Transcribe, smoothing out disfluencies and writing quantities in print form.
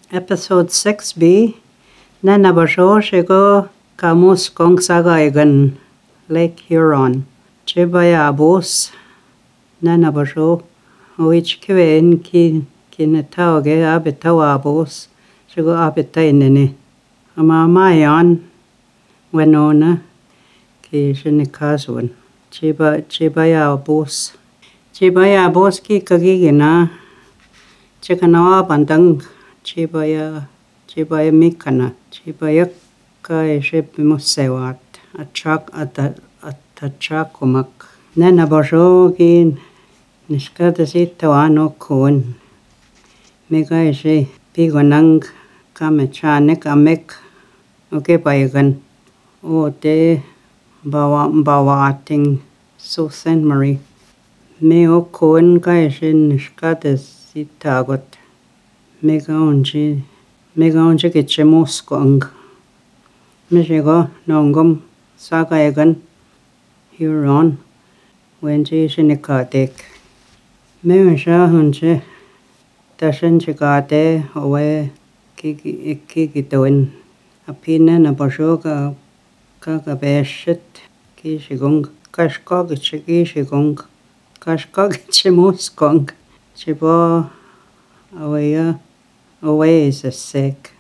Episode 6B. Nanabasho Shigo Kamus Kongsagaigan Lake Huron. Chibaya Abos Nanabasho which Kivin Kinatauge Abitawabos Shigo Abitainini. Amamayan Wenona Kishinikaswan. Chibaya Abos. Chibaya Abos Kikagigina Chikanawa Bandang. Chibaya Mikana, Chibaya Ship Musewat, a truck at the Chakumak. Nanabashokin Nishkatazitawano Kun. Megaishi Pigonang Kamechanek Amek Okepayagan. O de Bawating Susan Marie. Meo Kun Gaishin Nishkatazitagot. Megaonji Kitchemoskong. Michigo Nongum Sagayagan Huron Wenji Shinikatek. Meusha Hunche Tashin Chigate away Kikitoin. A pina na Bashoga Kagabeshit Kishigung Kashkog Chigishigung Kashkog Chimoskong Chibo away is a sick.